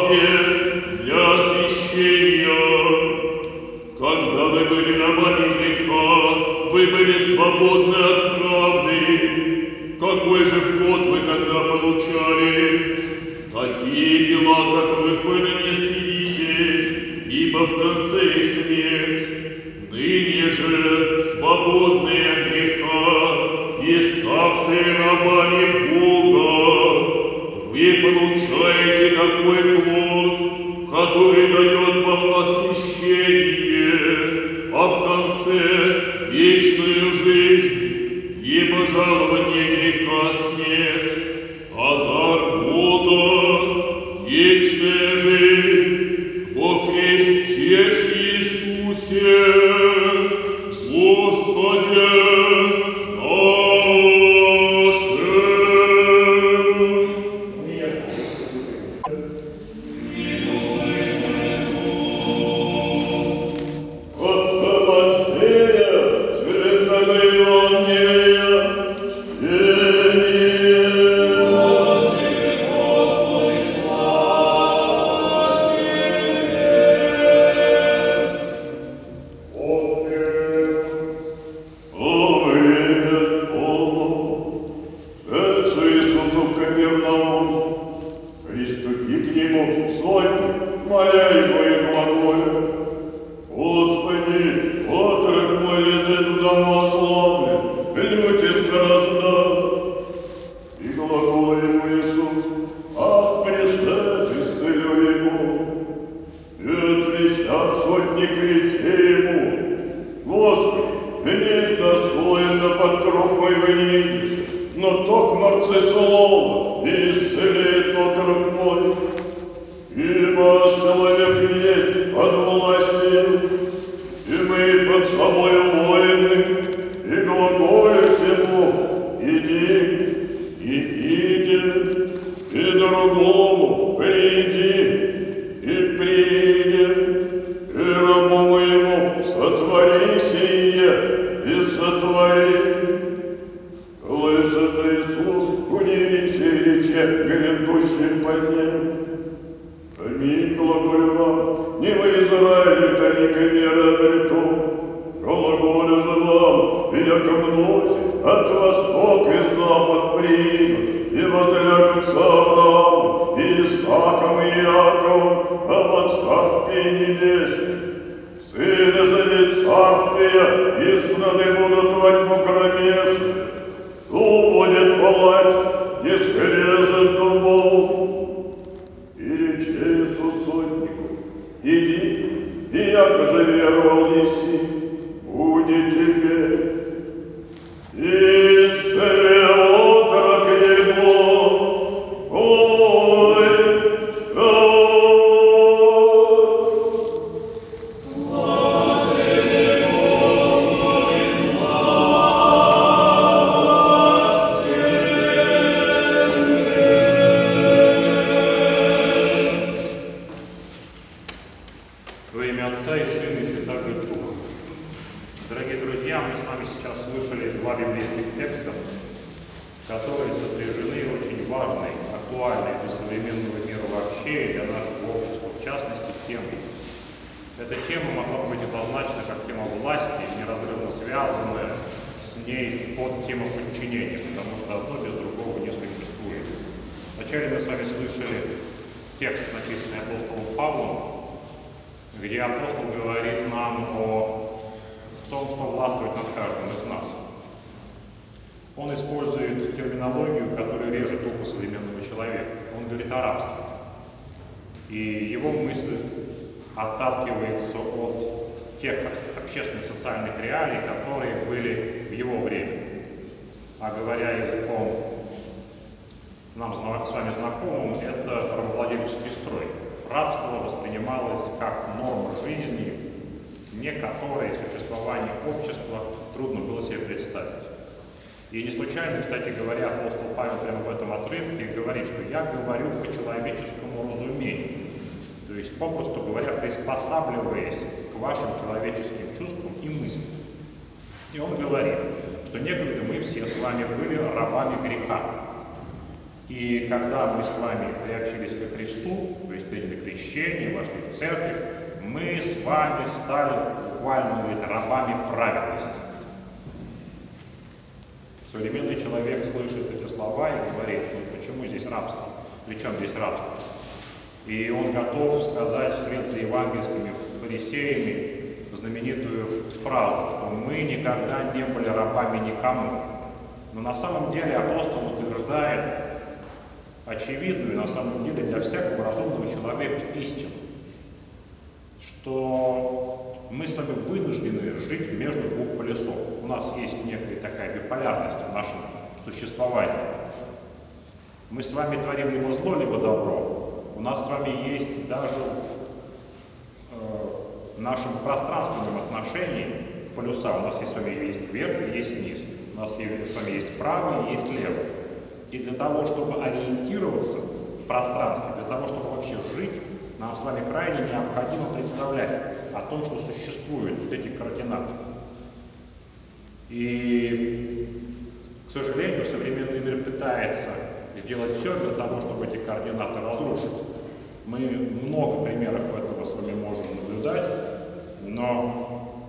пасхе для освящения. Когда вы были рабами греха, вы были свободны от правды. Какой же плод вы тогда получали? Такие дела, которых вы ныне стыдитесь, ибо в конце их смерть. Ныне же, свободные от греха и ставшие рабами Бога, вы получаете такой плод, который дает вам освящение, а в конце вечную жизнь, ибо жалование греха смерть, а дар Бога вечная жизнь во Христе Иисусе Господе нашим. И не случайно, кстати говоря, апостол Павел прямо в этом отрывке говорит, что я говорю по человеческому разумению. То есть, попросту говоря, приспосабливаясь к вашим человеческим чувствам и мыслям. И он говорит, что некогда мы все с вами были рабами греха. И когда мы с вами приобщились ко Христу, то есть приняли крещение, вошли в церковь, мы с вами стали буквально, говорит, рабами праведности. Современный человек слышит эти слова и говорит: ну почему здесь рабство? При чем здесь рабство? И он готов сказать вслед за евангельскими фарисеями знаменитую фразу, что мы никогда не были рабами никому. Но на самом деле апостол утверждает очевидную, на самом деле для всякого разумного человека истину, что мы с вами вынуждены жить между двух полюсов. У нас есть некая такая биполярность в нашем существовании. Мы с вами творим либо зло, либо добро. У нас с вами есть даже в нашем пространственном отношении полюса. У нас с вами есть вверх и есть низ. У нас с вами есть право и есть лево. И для того, чтобы ориентироваться в пространстве, для того, чтобы вообще жить, нам с вами крайне необходимо представлять о том, что существуют вот эти координаты. И, к сожалению, современный мир пытается сделать все для того, чтобы эти координаты разрушить. Мы много примеров этого с вами можем наблюдать, но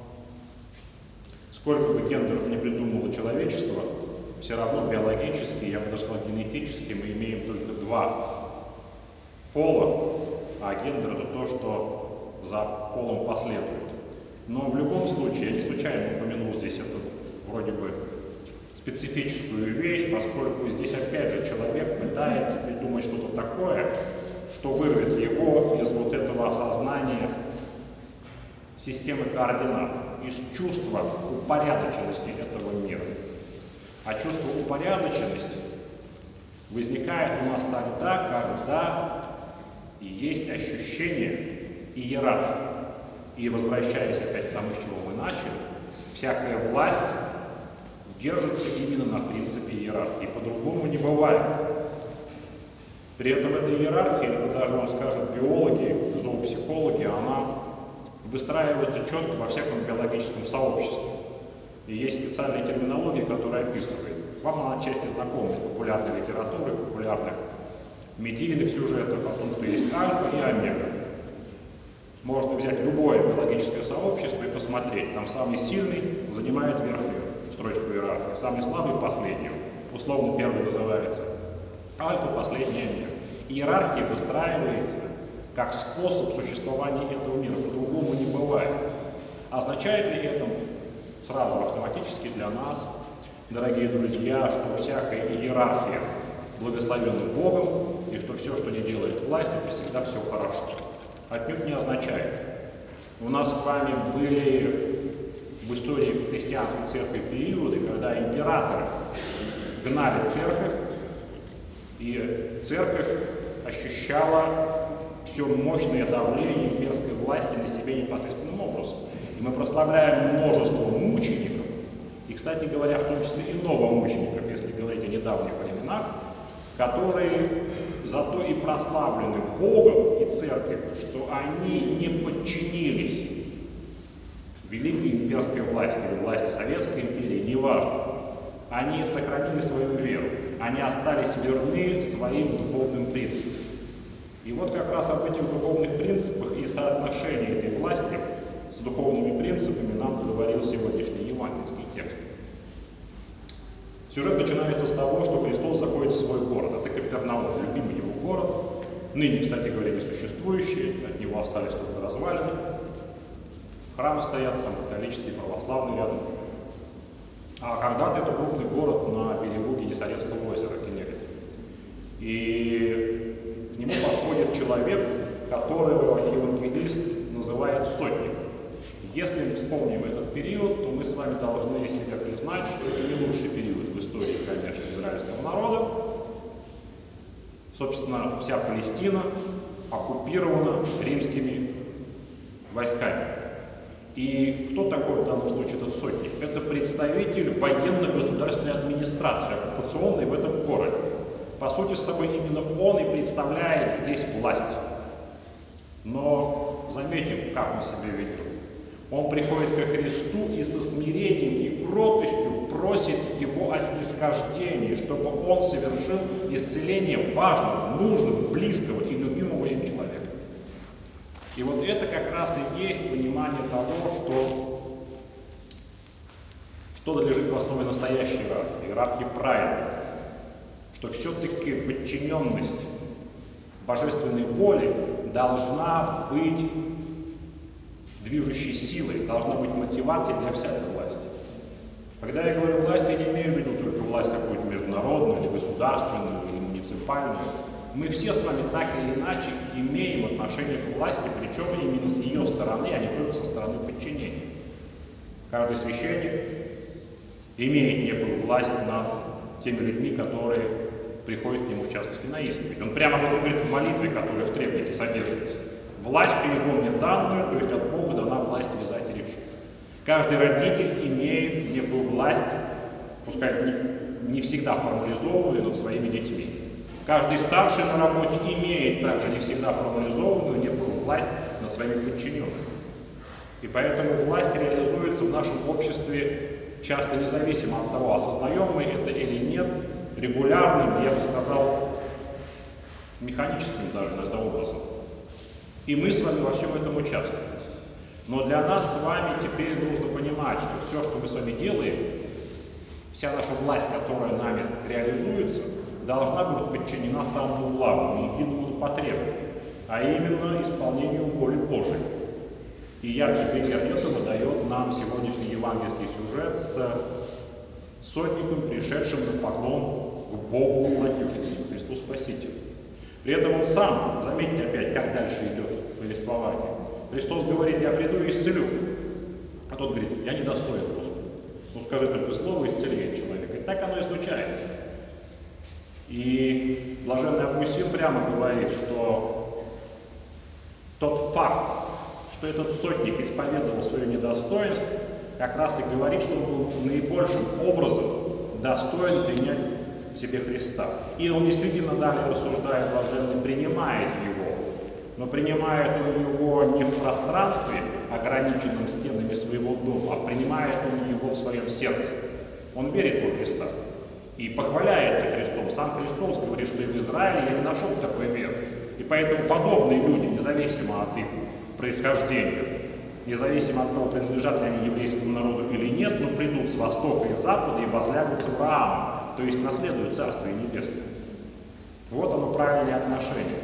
сколько бы гендеров не придумало человечество, все равно биологически, я бы даже сказал, генетически мы имеем только два пола, а гендер — это то, что за полом последует. Но в любом случае, я не случайно упомянул здесь эту вроде бы специфическую вещь, поскольку здесь опять же человек пытается придумать что-то такое, что вырвет его из вот этого осознания системы координат, из чувства упорядоченности этого мира. А чувство упорядоченности возникает у нас тогда, когда есть ощущение иерархии. И возвращаясь опять к тому, с чего мы начали, всякая власть держится именно на принципе иерархии. По-другому не бывает. При этом эта иерархия, это даже вам скажут биологи, зоопсихологи, она выстраивается четко во всяком биологическом сообществе. И есть специальная терминология, которая описывает. Вам она отчасти знакома из популярной литературы, популярных медийных сюжетов о том, что есть альфа и омега. Можно взять любое биологическое сообщество и посмотреть. Там самый сильный занимает верхнюю строчку иерархии, самый слабый — последнюю. Условно первый называется альфа, последний омега. Иерархия выстраивается как способ существования этого мира. По-другому не бывает. Означает ли это сразу автоматически для нас, дорогие друзья, что всякая иерархия благословенна Богом, и что все, что не делает власть, это всегда все хорошо? Отнюдь не означает. У нас с вами были в истории христианской церкви периоды, когда императоры гнали церковь, и церковь ощущала все мощное давление имперской власти на себе непосредственным образом. И мы прославляем множество мучеников, и, кстати говоря, в том числе и новомучеников, если говорить о недавних временах, которые зато и прославлены Богом и Церковью, что они не подчинились великой имперской власти, или власти Советской империи, неважно. Они сохранили свою веру, они остались верны своим духовным принципам. И вот как раз об этих духовных принципах и соотношении этой власти с духовными принципами нам говорил сегодняшний евангельский текст. Сюжет начинается с того, что Христос заходит в свой город. Это Капернаум, любимый его город. Ныне, кстати говоря, несуществующий, от него остались только развалины. Храмы стоят, там католический, православный рядом. А когда-то это крупный город на берегу Генесарецкого озера, Кеннерит. И к нему подходит человек, которого евангелист называет сотником. Если мы вспомним этот период, то мы с вами должны себе признать, что это не лучший период в истории, конечно, израильского народа. Собственно, вся Палестина оккупирована римскими войсками. И кто такой в данном случае этот сотник? Это представитель военно-государственной администрации, оккупационной в этом городе. По сути, с собой именно он и представляет здесь власть. Но заметим, как он себя ведет. Он приходит ко Христу и со смирением и кротостью просит его о снисхождении, чтобы он совершил исцеление важного, нужного, близкого и любимого им человека. И вот это как раз и есть понимание того, что лежит в основе настоящей иерархии, иерархии правильной, что все-таки подчиненность божественной воле должна быть движущей силой, должна быть мотивацией для всякой власти. Когда я говорю власть, я не имею в виду только власть какую-то международную, или государственную, или муниципальную. Мы все с вами так или иначе имеем отношение к власти, причем именно с ее стороны, а не только со стороны подчинения. Каждый священник имеет некую власть над теми людьми, которые приходят к нему, в частности, на исповедь. Он прямо об этом говорит в молитве, которая в требнике содержится. Власть передал мне данную, то есть от Бога дана власть вязать и решить. Каждый родитель имеет некую власть, пускай не всегда формализованную, над своими детьми. Каждый старший на работе имеет также не всегда формализованную некую власть над своими подчиненными. И поэтому власть реализуется в нашем обществе часто независимо от того, осознаем мы это или нет, регулярным, я бы сказал, механическим даже иногда образом. И мы с вами во всем этом участвуем. Но для нас с вами теперь нужно понимать, что все, что мы с вами делаем, вся наша власть, которая нами реализуется, должна быть подчинена самому главному, единому потребу, а именно исполнению воли Божией. И яркий пример этого дает нам сегодняшний евангельский сюжет с сотником, пришедшим на поклон к Богу, воплотившемуся, Христу Спасителю. При этом он сам, заметьте опять, как дальше идет повествование. Христос говорит: я приду и исцелю. А тот говорит: я не достоин, Господи. Ну скажи только слово, исцеляет человека. И так оно и случается. И блаженный Августин прямо говорит, что тот факт, что этот сотник исповедовал свое недостоинство, как раз и говорит, что он был наибольшим образом достоин принять себе Христа. И он действительно далее рассуждает, блаженный, принимает его, но принимает он его не в пространстве, ограниченном стенами своего дома, а принимает он его в своем сердце. Он верит во Христа и похваляется Христом. Сам Христос говорит, что и в Израиле я не нашел такой веры. И поэтому подобные люди, независимо от их происхождения, независимо от того, принадлежат ли они еврейскому народу или нет, но придут с востока и запада и возлягутся в Авраама, то есть наследуют Царствие Небесное. Вот оно правильное отношение.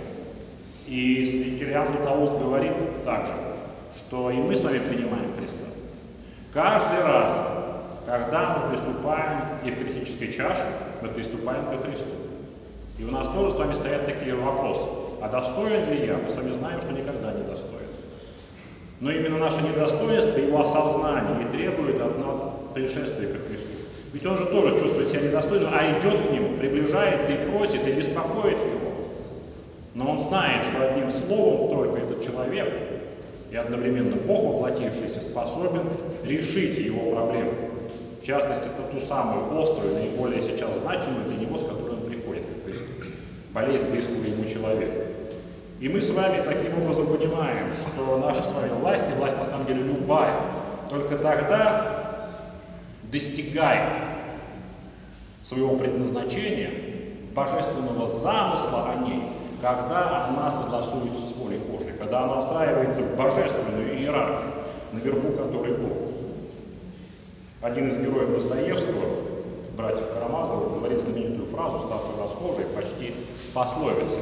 И Кириан Златоуст говорит также, что и мы с вами принимаем Христа. Каждый раз, когда мы приступаем к евхаристической чаше, мы приступаем ко Христу. И у нас тоже с вами стоят такие вопросы. А достоин ли я? Мы с вами знаем, что никогда не достоин. Но именно наше недостоинство, его осознание и требует от нас пришествия ко Христу. Ведь он же тоже чувствует себя недостойным, а идет к нему, приближается и просит, и беспокоит его. Но он знает, что одним словом только этот человек и одновременно Бог, воплотившийся, способен решить его проблему. В частности, это ту самую острую, наиболее сейчас значимую для него, с которой он приходит к Христу. Болезнь близкого ему человека. И мы с вами таким образом понимаем, что наша с вами власть, и власть на самом деле любая, только тогда достигает своего предназначения, божественного замысла о ней, когда она согласуется с волей Божией, когда она встраивается в божественную иерархию, наверху которой Бог. Один из героев Достоевского, братьев Карамазовых, говорит знаменитую фразу, ставшую расхожей, почти пословицей: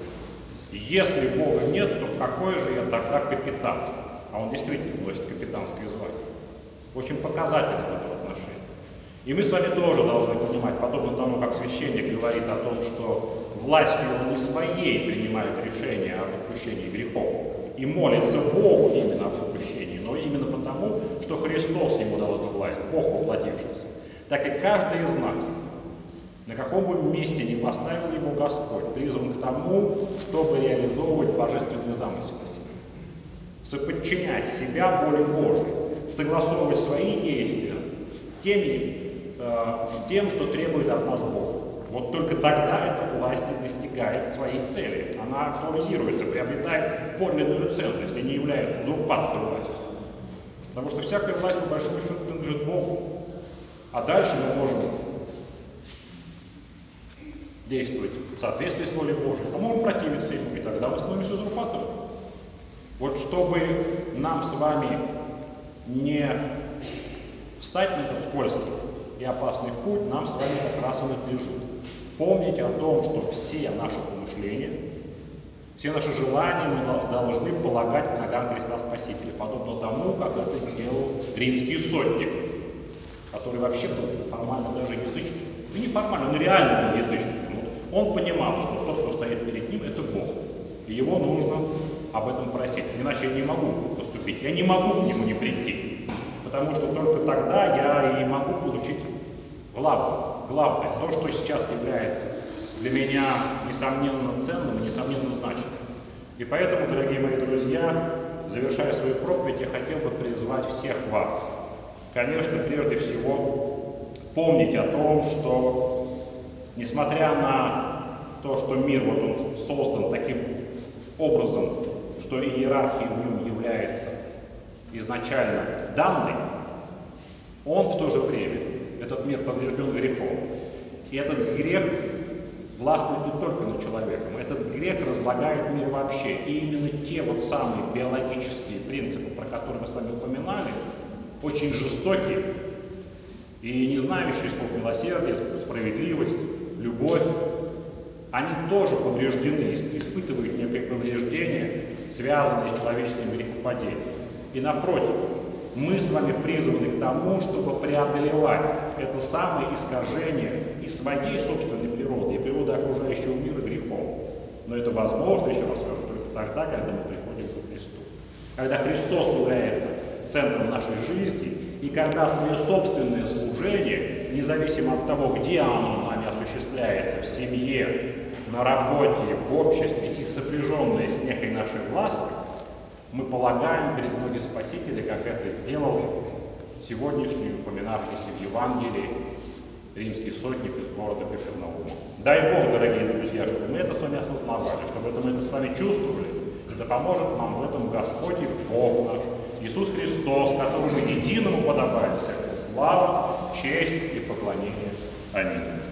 если Бога нет, то какой же я тогда капитан? А он действительно носит капитанское звание. Очень показательно в этом отношении. И мы с вами тоже должны понимать, подобно тому, как священник говорит о том, что властью он не своей принимает решение о отпущении грехов и молится Богу именно о отпущении, но именно потому, что Христос ему дал эту власть, Бог воплотившийся. Так и каждый из нас, на каком бы месте ни поставил его Господь, призван к тому, чтобы реализовывать божественный замысел о себе, соподчинять себя воле Божией, согласовывать свои действия с тем, что требует от нас Бог. Вот только тогда эта власть и достигает своей цели. Она актуализируется, приобретает подлинную ценность и не является узурпацией власти. Потому что всякая власть, по большому счету, принадлежит Богу. А дальше мы можем действовать в соответствии с волей Божией, а можем противиться ему, и тогда мы становимся узурпаторами. Вот чтобы нам с вами не встать на этот скользкий и опасный путь, нам с вами как раз и надлежит помнить о том, что все наши помышления, все наши желания мы должны полагать к ногам Христа Спасителя, подобно тому, как это сделал римский сотник, который вообще был формально даже язычник. И не формально, он реально был язычник. Он понимал, что тот, кто стоит перед ним, это Бог. И его нужно об этом просить. Иначе я не могу поступить, я не могу к нему не прийти. Потому что только тогда я и могу получить главное, то, что сейчас является для меня несомненно ценным и несомненно значимым. И поэтому, дорогие мои друзья, завершая свою проповедь, я хотел бы призвать всех вас, конечно, прежде всего, помнить о том, что, несмотря на то, что мир вот он создан таким образом, что иерархия в нем является изначально данной, он в то же время, этот мир поврежден грехом. И этот грех властвует не только над человеком, этот грех разлагает мир вообще. И именно те вот самые биологические принципы, про которые мы с вами упоминали, очень жестокие и не знающие слов милосердия, справедливость, любовь, они тоже повреждены, испытывают некое повреждение, связанное с человеческим грехопадением. И напротив, мы с вами призваны к тому, чтобы преодолевать это самое искажение и своей собственной природы, и природы окружающего мира грехом. Но это возможно, еще раз скажу, только тогда, когда мы приходим к Христу. Когда Христос является центром нашей жизни, и когда свое собственное служение, независимо от того, где оно нами осуществляется, в семье, на работе, в обществе и сопряженное с некой нашей властью, мы полагаем перед ноги Спасителя, как это сделал сегодняшний, упоминавшийся в Евангелии, римский сотник из города Капернаума. Дай Бог, дорогие друзья, чтобы мы это с вами осознавали, чтобы мы это с вами чувствовали. Это поможет нам в этом Господь и Бог наш, Иисус Христос, которому единому подобает всякая слава, честь и поклонение. Аминь.